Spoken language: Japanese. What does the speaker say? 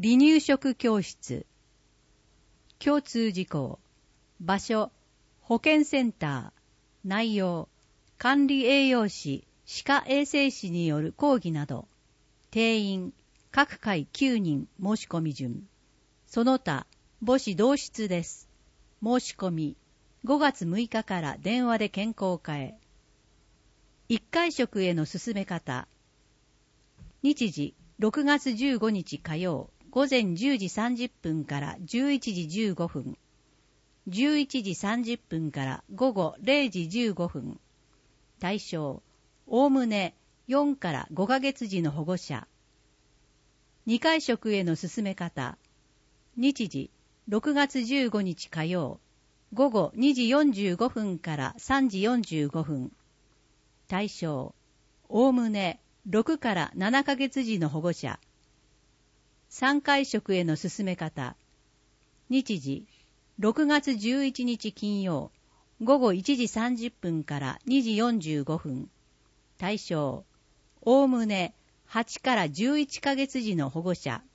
離乳食教室。共通事項。場所、保健センター。内容、管理栄養士、歯科衛生士による講義など。定員、各回9人申し込み順。その他、母子同室です。申し込み、5月6日から電話で健康課へ。1回食への進め方。日時、6月15日火曜、午前10時30分から11時15分。11時30分から午後0時15分。対象、おおむね4から5ヶ月児の保護者。2回食への進め方。日時、6月15日火曜、午後2時45分から3時45分。対象、おおむね6から7ヶ月児の保護者。3回食への進め方。日時、6月11日金曜、午後1時30分から2時45分。対象、おおむね8から11ヶ月児の保護者。